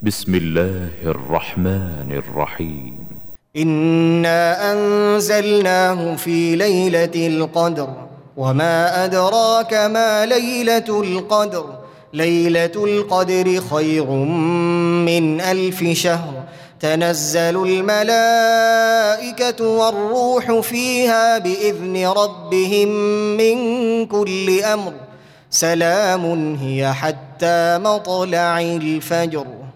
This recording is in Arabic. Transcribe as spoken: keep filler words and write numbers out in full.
بسم الله الرحمن الرحيم. إنا أنزلناه في ليلة القدر وما أدراك ما ليلة القدر ليلة القدر خير من ألف شهر تنزل الملائكة والروح فيها بإذن ربهم من كل أمر سلام هي حتى مطلع الفجر.